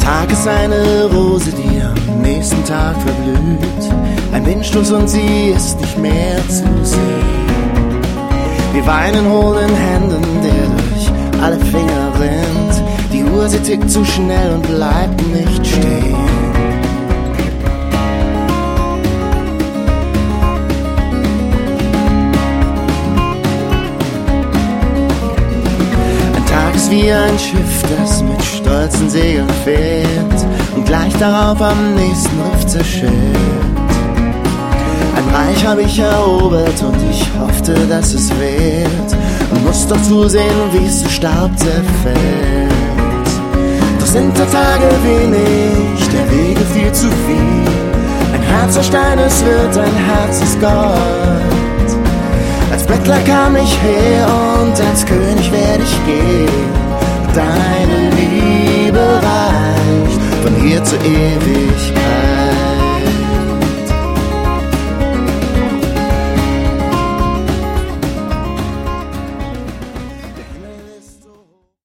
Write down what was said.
Tag ist eine Rose, die am nächsten Tag verblüht. Ein Windstoß und sie ist nicht mehr zu sehen. Wir weinen hohlen Händen, der durch alle Finger rinnt. Die Uhr, sie tickt zu schnell und bleibt nicht stehen. Ein Tag ist wie ein Schiff, das mit stolzen Segeln fährt und gleich darauf am nächsten Riff zerschellt. Ein Reich hab ich erobert und ich hoffte, dass es währt und muss doch zusehen, wie es zu Staub zerfällt. Doch sind der Tage wenig, der Wege viel zu viel. Ein Herz aus Stein, es wird ein Herz aus Gold. Als Bettler kam ich her und als König werd ich gehen. Deine Liebe reicht von hier zu ewig.